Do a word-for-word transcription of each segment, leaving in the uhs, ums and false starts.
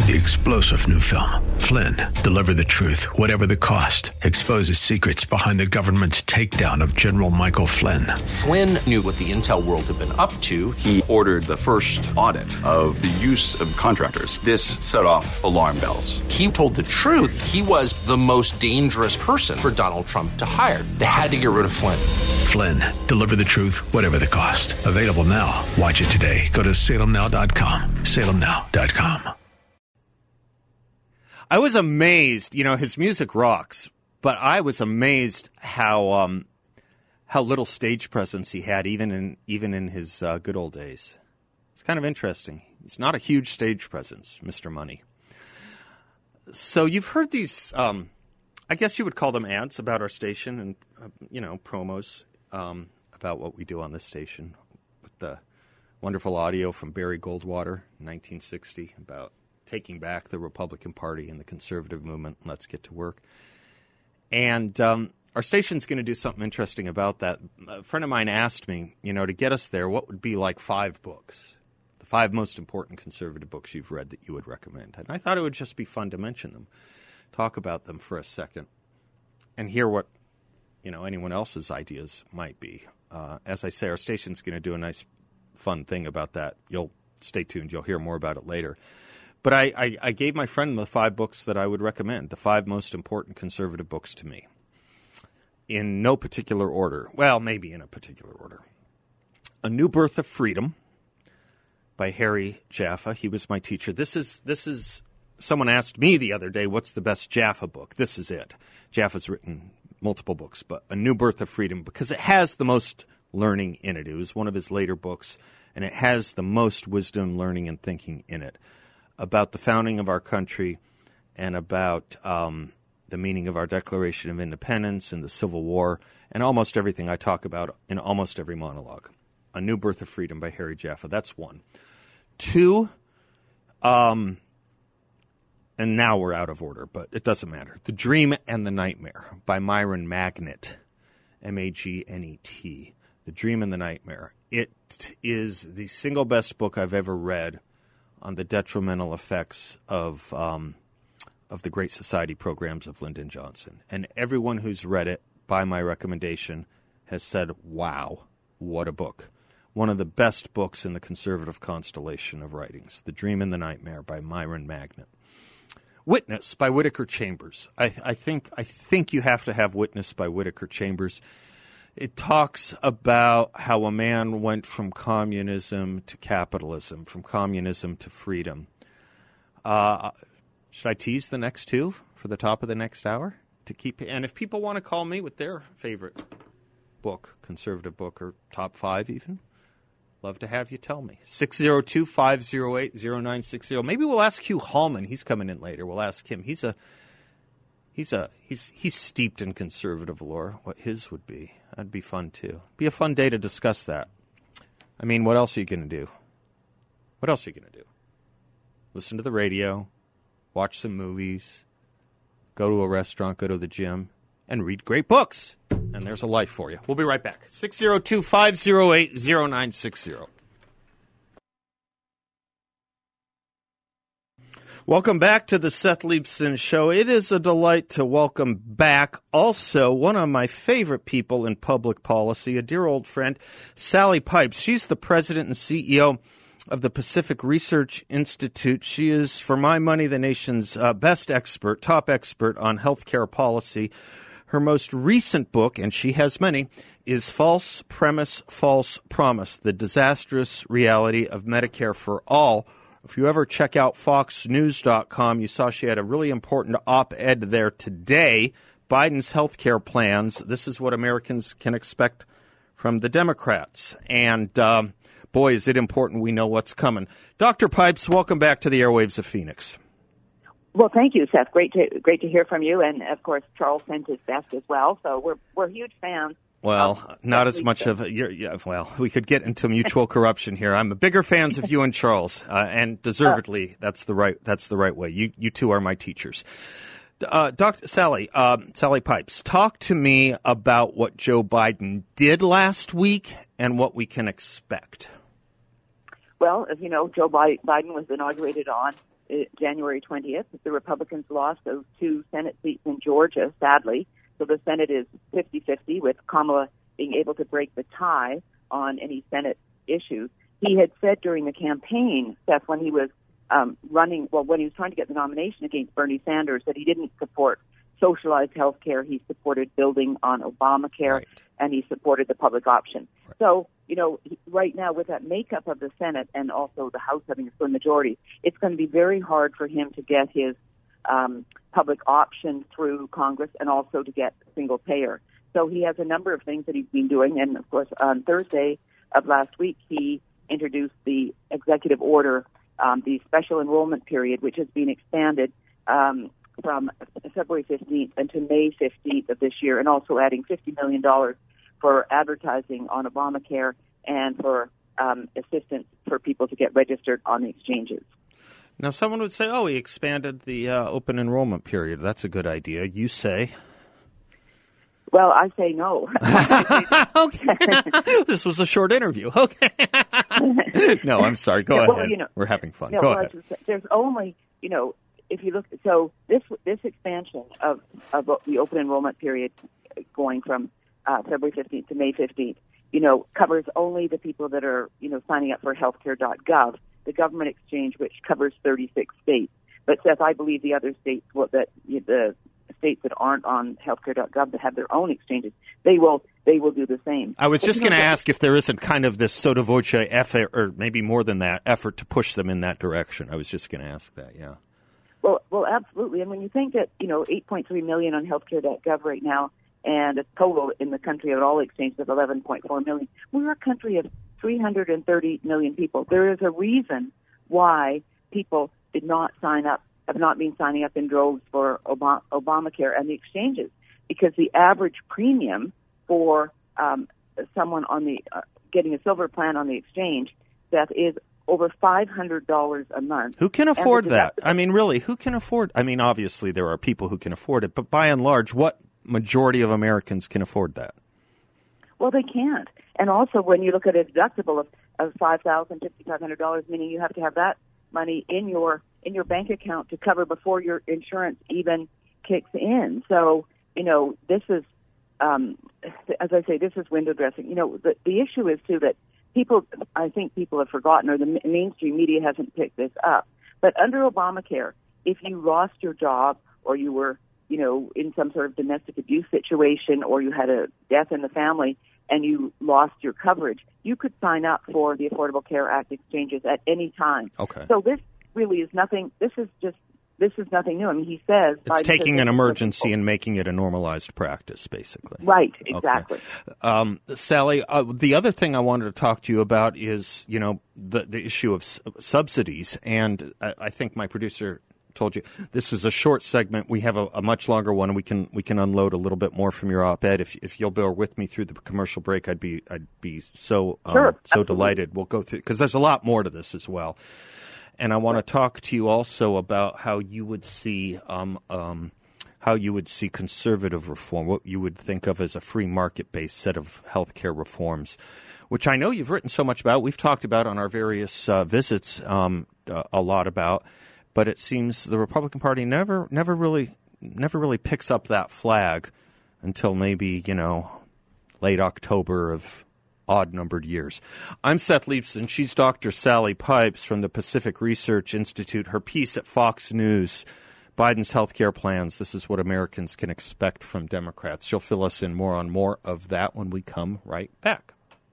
The explosive new film, Flynn, deliver the truth, whatever the cost, exposes secrets behind the government's takedown of General Michael Flynn. Flynn knew what the intel world had been up to. He ordered the first audit of the use of contractors. This set off alarm bells. He told the truth. He was the most dangerous person for Donald Trump to hire. They had to get rid of Flynn. Flynn, deliver the truth, whatever the cost. Available now. Watch it today. Go to salem now dot com. salem now dot com. I was amazed, you know, his music rocks, but I was amazed how um, how little stage presence he had, even in even in his uh, good old days. It's kind of interesting. He's not a huge stage presence, Mister Money. So you've heard these, um, I guess you would call them ads about our station and, uh, you know, promos um, about what we do on this station with the wonderful audio from Barry Goldwater in nineteen sixty about taking back the Republican Party and the conservative movement. Let's get to work. And um, our station's going to do something interesting about that. A friend of mine asked me, you know, to get us there, what would be like five books, the five most important conservative books you've read that you would recommend? And I thought it would just be fun to mention them, talk about them for a second, and hear what, you know, anyone else's ideas might be. Uh, as I say, our station's going to do a nice, fun thing about that. You'll stay tuned. You'll hear more about it later. But I, I, I gave my friend the five books that I would recommend, the five most important conservative books to me, in no particular order. Well, maybe in a particular order. A New Birth of Freedom by Harry Jaffa. He was my teacher. This is this is someone asked me the other day, what's the best Jaffa book? This is it. Jaffa's written multiple books, but A New Birth of Freedom, because it has the most learning in it. It was one of his later books, and it has the most wisdom, learning, and thinking in it, about the founding of our country and about um, the meaning of our Declaration of Independence and the Civil War and almost everything I talk about in almost every monologue. A New Birth of Freedom by Harry Jaffa. That's one. Two, um, and now we're out of order, but it doesn't matter. The Dream and the Nightmare by Myron Magnet, M A G N E T. The Dream and the Nightmare. It is the single best book I've ever read on the detrimental effects of um, of the Great Society programs of Lyndon Johnson. And everyone who's read it, by my recommendation, has said, wow, what a book. One of the best books in the conservative constellation of writings. The Dream and the Nightmare by Myron Magnet. Witness by Whittaker Chambers. I, I think I think you have to have Witness by Whittaker Chambers. It talks about how a man went from communism to capitalism, from communism to freedom. Uh, should I tease the next two for the top of the next hour? To keep, and if people want to call me with their favorite book, conservative book, or top five even, love to have you tell me. six oh two, five oh eight, oh nine six oh. Maybe we'll ask Hugh Hallman. He's coming in later. We'll ask him. He's a he's a he's he's steeped in conservative lore. What his would be. That'd be fun, too. Be a fun day to discuss that. I mean, what else are you going to do? What else are you going to do? Listen to the radio, watch some movies, go to a restaurant, go to the gym, and read great books. And there's a life for you. We'll be right back. six oh two, five oh eight, oh nine six oh. Welcome back to the Seth Leibsohn Show. It is a delight to welcome back also one of my favorite people in public policy, a dear old friend, Sally Pipes. She's the president and C E O of the Pacific Research Institute. She is, for my money, the nation's uh, best expert, top expert on healthcare policy. Her most recent book, and she has many, is False Premise, False Promise, The Disastrous Reality of Medicare for All. If you ever check out fox news dot com, you saw she had a really important op-ed there today. Biden's health care plans. This is what Americans can expect from the Democrats. And, um, boy, is it important we know what's coming. Doctor Pipes, welcome back to the airwaves of Phoenix. Well, thank you, Seth. Great to great to hear from you. And, of course, Charles sent his best as well. So we're we're huge fans. Well, um, not as much of your. Yeah, well, we could get into mutual corruption here. I'm a bigger fans of you and Charles, uh, and deservedly, uh, that's the right. That's the right way. You, you two are my teachers. Uh, Doctor Sally, uh, Sally Pipes, talk to me about what Joe Biden did last week and what we can expect. Well, as you know, Joe Biden was inaugurated on January twentieth. The Republicans lost those two Senate seats in Georgia, sadly. So the Senate is fifty-fifty, with Kamala being able to break the tie on any Senate issues. He had said during the campaign, Seth, when he was um, running, well, when he was trying to get the nomination against Bernie Sanders, that he didn't support socialized health care. He supported building on Obamacare, right. and he supported the public option. Right. So, you know, right now with that makeup of the Senate and also the House having a slim majority, it's going to be very hard for him to get his um, public option through Congress and also to get single payer. So he has a number of things that he's been doing. And, of course, on Thursday of last week, he introduced the executive order, um, the special enrollment period, which has been expanded um, from February fifteenth until May fifteenth of this year, and also adding fifty million dollars for advertising on Obamacare and for um, assistance for people to get registered on the exchanges. Now, someone would say, oh, he expanded the uh, open enrollment period. That's a good idea. You say? Well, I say no. Okay. This was a short interview. Okay. No, I'm sorry. Go yeah, well, ahead. You know, We're having fun. No, Go well, ahead. There's only, you know, if you look, so this this expansion of, of the open enrollment period going from uh, February fifteenth to May fifteenth, you know, covers only the people that are, you know, signing up for healthcare dot gov, the government exchange, which covers thirty-six states. But, Seth, I believe the other states, well, that the states that aren't on healthcare dot gov that have their own exchanges, they will they will do the same. I was but just going to know, ask if there isn't kind of this sotto voce effort, or maybe more than that, effort to push them in that direction. I was just going to ask that, yeah. Well, well, absolutely. And when you think that, you know, eight point three million on healthcare dot gov right now, and a total in the country of all exchanges of eleven point four million, we're a country of three hundred thirty million people. There is a reason why people did not sign up, have not been signing up in droves for Obama, Obamacare and the exchanges, because the average premium for um, someone on the uh, getting a silver plan on the exchange, that is over five hundred dollars a month. Who can afford that? I mean, really, who can afford? I mean, obviously there are people who can afford it, but by and large, what majority of Americans can afford that? Well, they can't. And also, when you look at a deductible of, of five thousand dollars, five thousand five hundred dollars, meaning you have to have that money in your in your bank account to cover before your insurance even kicks in. So, you know, this is, um, as I say, this is window dressing. You know, the, the issue is, too, that people, I think people have forgotten, or the mainstream media hasn't picked this up. But under Obamacare, if you lost your job, or you were, you know, in some sort of domestic abuse situation, or you had a death in the family and you lost your coverage, you could sign up for the Affordable Care Act exchanges at any time. Okay. So this really is nothing. This is just this is nothing new. I mean, he says it's taking an emergency and making it a normalized practice, basically. Right. Exactly. Okay. Um, Sally, uh, the other thing I wanted to talk to you about is, you know, the the issue of s- subsidies, and I, I think my producer told you this is a short segment. We have a, a much longer one, and we can we can unload a little bit more from your op-ed. If if you'll bear with me through the commercial break, I'd be I'd be so um, sure, so delighted. We'll go through, because there's a lot more to this as well. And I want to talk to you also about how you would see um, um, how you would see conservative reform, what you would think of as a free market-based set of healthcare reforms, which I know you've written so much about. We've talked about on our various uh, visits um, uh, a lot about. But it seems the Republican Party never, never really, never really picks up that flag until maybe, you know, late October of odd-numbered years. I'm Seth Leibson. She's Doctor Sally Pipes from the Pacific Research Institute. Her piece at Fox News, Biden's Healthcare Plans. This is what Americans can expect from Democrats. She'll fill us in more on more of that when we come right back.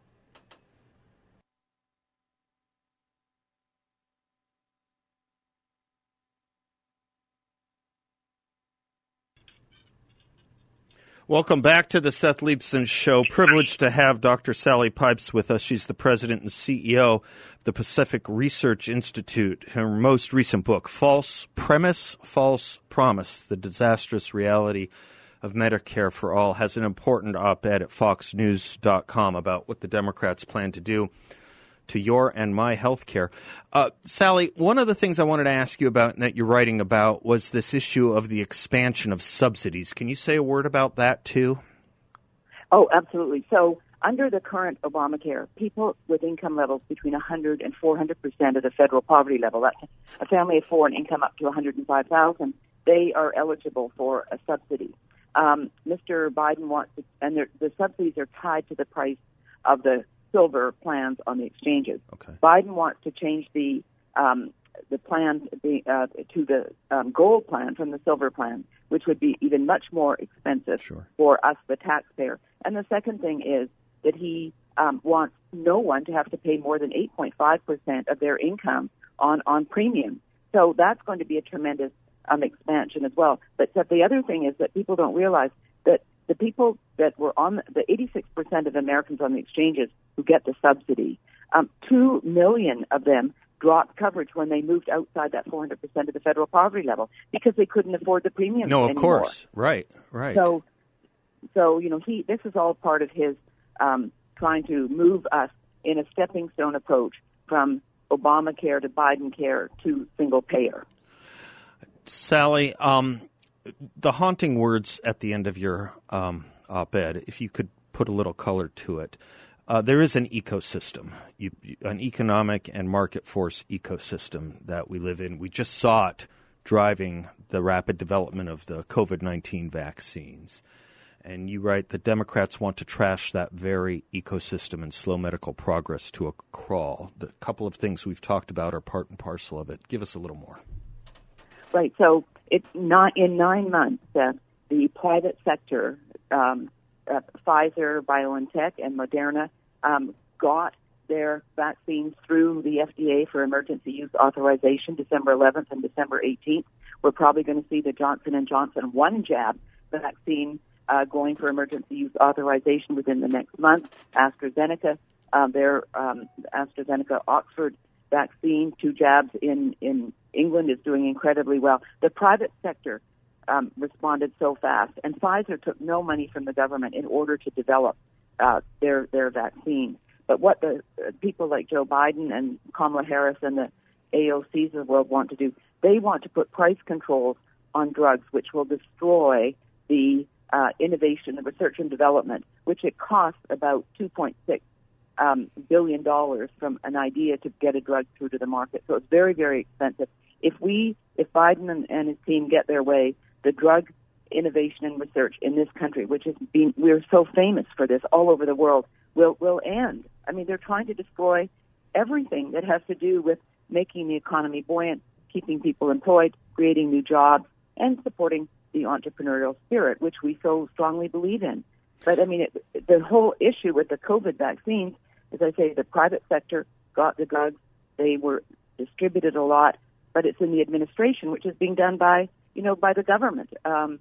Welcome back to the Seth Leibson Show. Privileged to have Doctor Sally Pipes with us. She's the president and C E O of the Pacific Research Institute. Her most recent book, False Premise, False Promise, The Disastrous Reality of Medicare for All, has an important op-ed at fox news dot com about what the Democrats plan to do to your and my health care. Uh, Sally, one of the things I wanted to ask you about and that you're writing about was this issue of the expansion of subsidies. Can you say a word about that, too? Oh, absolutely. So under the current Obamacare, people with income levels between one hundred and four hundred percent of the federal poverty level, that's a family of four and income up to one hundred five thousand, they are eligible for a subsidy. Um, Mister Biden wants to, and the subsidies are tied to the price of the silver plans on the exchanges. Okay. Biden wants to change the um, the plan the, uh, to the um, gold plan from the silver plan, which would be even much more expensive sure. for us, the taxpayer. And the second thing is that he um, wants no one to have to pay more than eight point five percent of their income on, on premium. So that's going to be a tremendous um, expansion as well. But the other thing is that people don't realize that the people that were on the eighty-six percent of Americans on the exchanges who get the subsidy, um, two million of them dropped coverage when they moved outside that four hundred percent of the federal poverty level because they couldn't afford the premium. No, of anymore. course, right, right. So, so you know, he this is all part of his um, trying to move us in a stepping stone approach from Obamacare to Biden care to single payer. Sally, um, the haunting words at the end of your um, op-ed, if you could put a little color to it. Uh, there is an ecosystem, you, an economic and market force ecosystem that we live in. We just saw it driving the rapid development of the COVID nineteen vaccines. And you write the Democrats want to trash that very ecosystem and slow medical progress to a crawl. The couple of things we've talked about are part and parcel of it. Give us a little more. Right. So it's not in nine months that uh, the private sector, um, uh, Pfizer, BioNTech, and Moderna, um, got their vaccines through the F D A for emergency use authorization December eleventh and December eighteenth. We're probably going to see the Johnson and Johnson one jab vaccine uh, going for emergency use authorization within the next month. AstraZeneca, uh, their um, AstraZeneca Oxford vaccine, two jabs in, in England, is doing incredibly well. The private sector um, responded so fast, and Pfizer took no money from the government in order to develop uh, their their vaccine. But what the uh, people like Joe Biden and Kamala Harris and the A O Cs of the world want to do, they want to put price controls on drugs, which will destroy the uh, innovation, the research and development, which it costs about two point six Um, billion dollars from an idea to get a drug through to the market. So it's very, very expensive. If we, if Biden and, and his team get their way, the drug innovation and research in this country, which has been, we're so famous for this all over the world, will will end. I mean, they're trying to destroy everything that has to do with making the economy buoyant, keeping people employed, creating new jobs, and supporting the entrepreneurial spirit, which we so strongly believe in. But I mean, it, the whole issue with the COVID vaccines, as I say, the private sector got the drugs. They were distributed a lot, but it's in the administration, which is being done by, you know, by the government, um,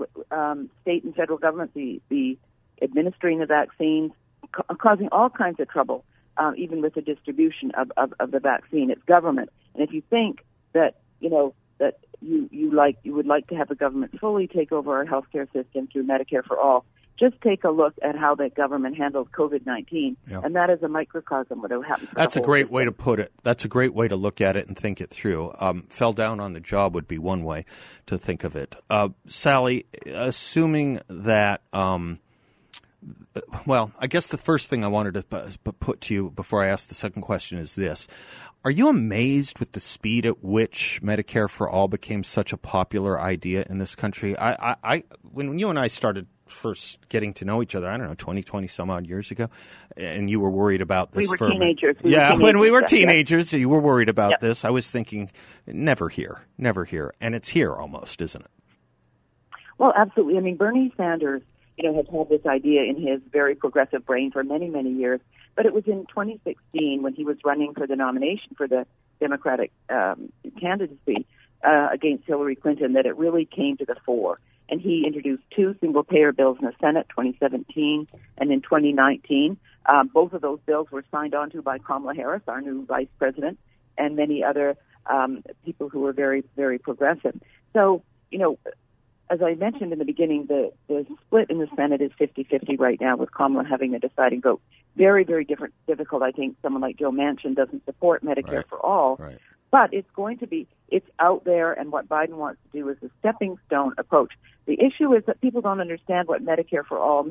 um, state and federal government, the, the administering the vaccines, ca- causing all kinds of trouble, um, even with the distribution of, of, of the vaccine. It's government. And if you think that, you know, that you, you like, you would like to have the government fully take over our healthcare system through Medicare for all, just take a look at how the government handled COVID nineteen, yeah. and that is a microcosm of what happened. That's a great system. way to put it. That's a great way to look at it and think it through. Um, fell down on the job would be one way to think of it. Uh, Sally, assuming that, um, well, I guess the first thing I wanted to put to you before I ask the second question is this. Are you amazed with the speed at which Medicare for All became such a popular idea in this country? I, I, I when you and I started first getting to know each other, I don't know, twenty, twenty some odd years ago, and you were worried about this. We were for teenagers. We yeah, were teenagers, when we were teenagers, yeah. You were worried about yep. this. I was thinking, never here, never here. And it's here almost, isn't it? Well, absolutely. I mean, Bernie Sanders, you know, has had this idea in his very progressive brain for many, many years. But it was in twenty sixteen when he was running for the nomination for the Democratic um, candidacy uh, against Hillary Clinton that it really came to the fore. And he introduced two single-payer bills in the Senate, twenty seventeen and in twenty nineteen. Um, both of those bills were signed onto by Kamala Harris, our new vice president, and many other um, people who were very, very progressive. So, you know, as I mentioned in the beginning, the, the split in the Senate is fifty-fifty right now, with Kamala having the deciding vote. Very, very different, difficult. I think someone like Joe Manchin doesn't support Medicare right. for all. Right. But it's going to be, it's out there, and what Biden wants to do is a stepping stone approach. The issue is that people don't understand what Medicare for all means.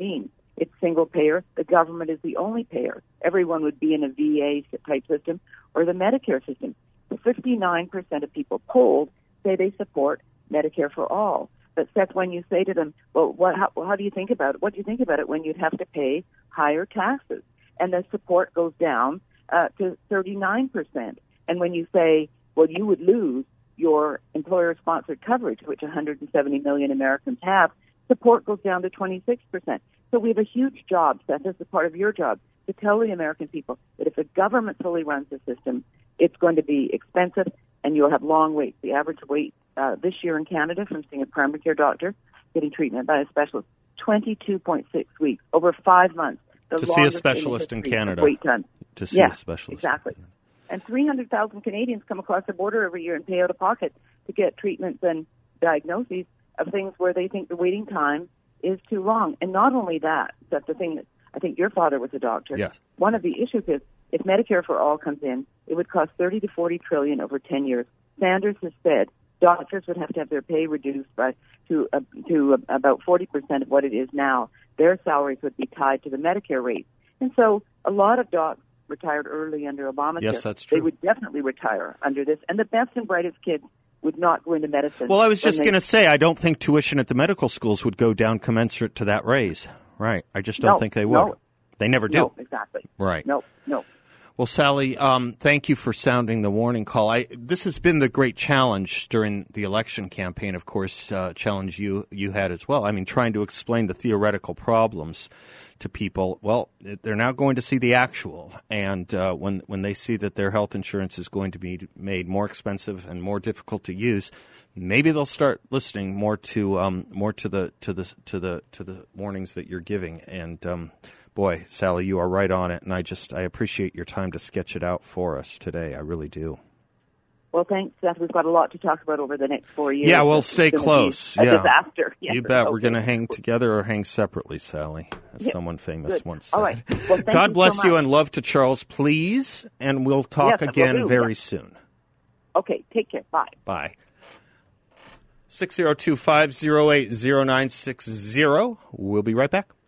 It's single payer. The government is the only payer. Everyone would be in a V A type system or the Medicare system. fifty-nine percent of people polled say they support Medicare for all. But Seth, when you say to them, well, what, how, how do you think about it? What do you think about it when you'd have to pay higher taxes? And the support goes down uh, to thirty-nine percent. And when you say, well, you would lose your employer-sponsored coverage, which one hundred seventy million Americans have, support goes down to twenty-six percent. So we have a huge job, Seth, this is part of your job, to tell the American people that if the government fully runs the system, it's going to be expensive and you'll have long waits. The average wait uh, this year in Canada from seeing a primary care doctor, getting treatment by a specialist, twenty-two point six weeks, over five months. The to see a specialist in Canada. Wait time. To see yeah, a specialist. Exactly. And three hundred thousand Canadians come across the border every year and pay out of pocket to get treatments and diagnoses of things where they think the waiting time is too long. And not only that, that's the thing that I think your father was a doctor. Yes. One of the issues is if Medicare for all comes in, it would cost thirty to forty trillion over ten years. Sanders has said doctors would have to have their pay reduced by to uh, to uh, about forty percent of what it is now. Their salaries would be tied to the Medicare rate. And so a lot of docs retired early under Obamacare. Yes, that's true. They would definitely retire under this. And the best and brightest kids would not go into medicine. Well, I was just they... going to say, I don't think tuition at the medical schools would go down commensurate to that raise. Right. I just don't no, think they would. No. They never do. No, exactly. Right. No, no. Well, Sally, um, thank you for sounding the warning call. I, this has been the great challenge during the election campaign, of course, uh, challenge you you had as well. I mean, trying to explain the theoretical problems to people. Well, they're now going to see the actual. And uh, when, when they see that their health insurance is going to be made more expensive and more difficult to use, maybe they'll start listening more to um, more to the to the to the to the warnings that you're giving. And um, boy, Sally, you are right on it, and I just I appreciate your time to sketch it out for us today. I really do. Well, thanks, Seth. We've got a lot to talk about over the next four years. Yeah, we'll it's stay close. A yeah. disaster. Yes. You bet. Okay. We're going to hang together or hang separately, Sally, as yeah. someone famous Good. once said. All right. Well, thank God you bless so you much. and love to Charles, please, and we'll talk Yes, again will do. very yes. soon. Okay, take care. Bye. Bye. six zero two, five zero eight, zero nine six zero. We'll be right back.